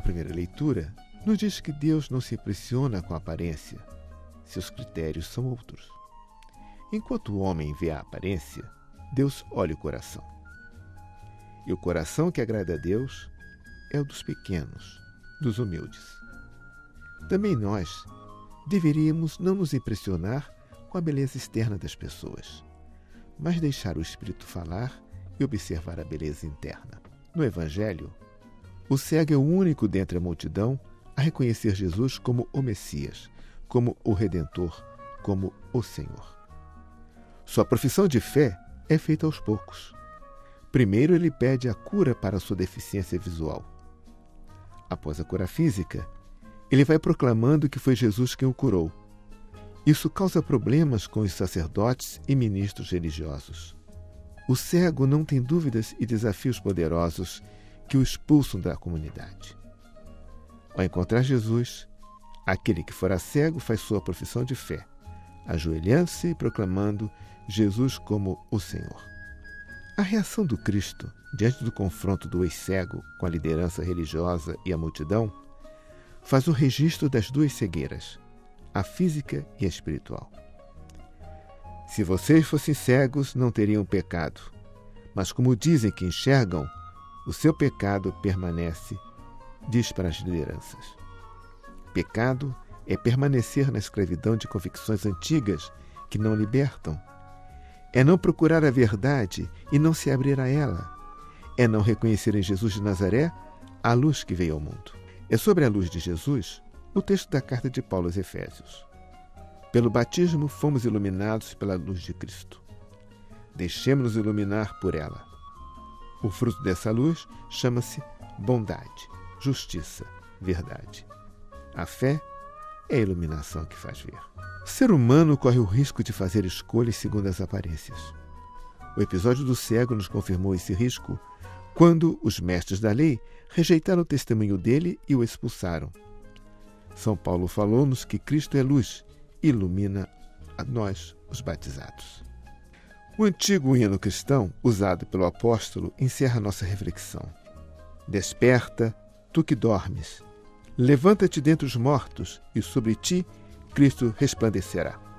A primeira leitura nos diz que Deus não se impressiona com a aparência, seus critérios são outros. Enquanto o homem vê a aparência, Deus olha o coração. E o coração que agrada a Deus é o dos pequenos, dos humildes. Também nós deveríamos não nos impressionar com a beleza externa das pessoas, mas deixar o Espírito falar e observar a beleza interna. No Evangelho, o cego é o único dentre a multidão a reconhecer Jesus como o Messias, como o Redentor, como o Senhor. Sua profissão de fé é feita aos poucos. Primeiro ele pede a cura para sua deficiência visual. Após a cura física, ele vai proclamando que foi Jesus quem o curou. Isso causa problemas com os sacerdotes e ministros religiosos. O cego não tem dúvidas e desafios poderosos que o expulsam da comunidade. Ao encontrar Jesus, aquele que fora cego faz sua profissão de fé, ajoelhando-se e proclamando Jesus como o Senhor. A reação do Cristo diante do confronto do ex-cego com a liderança religiosa e a multidão faz o registro das duas cegueiras, a física e a espiritual. Se vocês fossem cegos, não teriam pecado, mas como dizem que enxergam, o seu pecado permanece, diz para as lideranças. Pecado é permanecer na escravidão de convicções antigas que não libertam. É não procurar a verdade e não se abrir a ela. É não reconhecer em Jesus de Nazaré a luz que veio ao mundo. É sobre a luz de Jesus o texto da carta de Paulo aos Efésios. Pelo batismo fomos iluminados pela luz de Cristo. Deixemos-nos iluminar por ela. O fruto dessa luz chama-se bondade, justiça, verdade. A fé é a iluminação que faz ver. O ser humano corre o risco de fazer escolhas segundo as aparências. O episódio do cego nos confirmou esse risco quando os mestres da lei rejeitaram o testemunho dele e o expulsaram. São Paulo falou-nos que Cristo é luz e ilumina a nós, os batizados. O antigo hino cristão, usado pelo apóstolo, encerra nossa reflexão. Desperta, tu que dormes. Levanta-te dentre os mortos e sobre ti Cristo resplandecerá.